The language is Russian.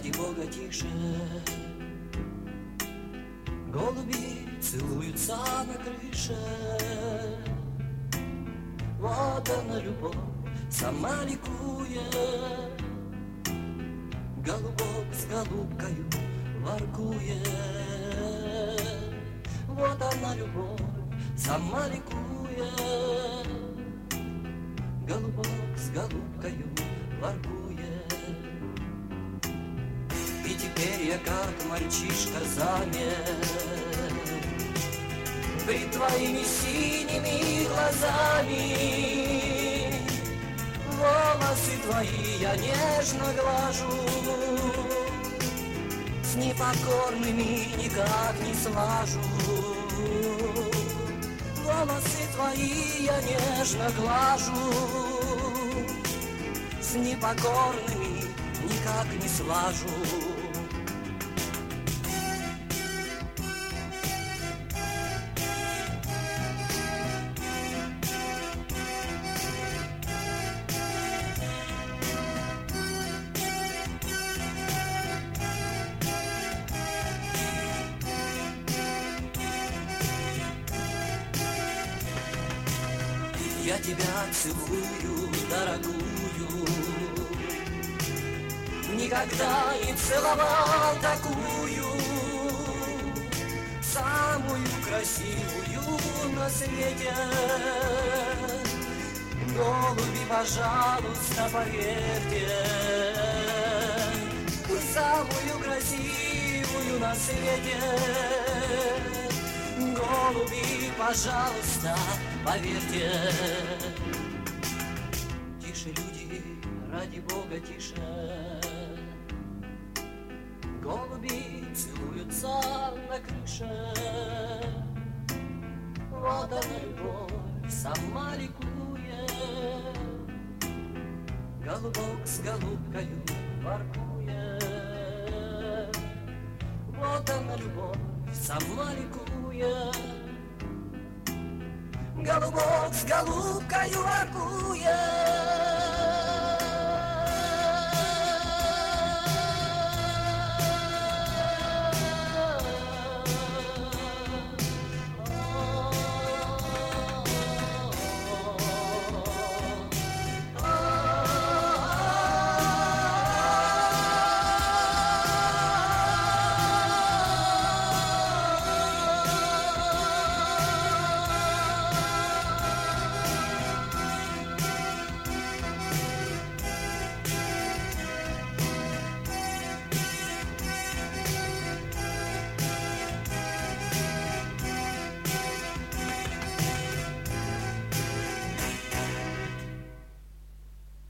ради Бога, тише. Голуби целуются на крыше. Вот она, любовь, сама ликует. Голубок с голубкою воркует. Вот она, любовь, сама ликует. Голубок с голубкою воркует. И теперь я, как мальчишка, замер пред твоими синими глазами. Волосы твои я нежно глажу, с непокорными никак не слажу. Волосы твои я нежно глажу, с непокорными никак не слажу. Я тебя целую, дорогую, никогда не целовал такую, самую красивую на свете. Голуби, пожалуйста, поверьте, самую красивую на свете. Голуби, пожалуйста, поверьте. Тише, люди, ради Бога, тише. Голуби целуются на крыше. Вот она, любовь, сама ликует. Голубок с голубкою воркует. Вот она, любовь, сама ликует. Голубок с голубкою воркует.